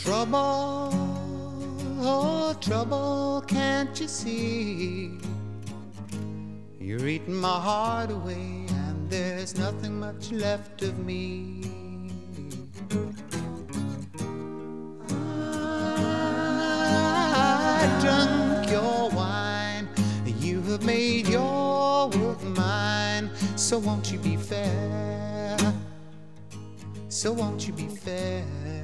Trouble, oh trouble, can't you see? You're eating my heart away, and there's nothing much left of me. I drunk your wine, you have made your world mine. So won't you be fair? So won't you be fair?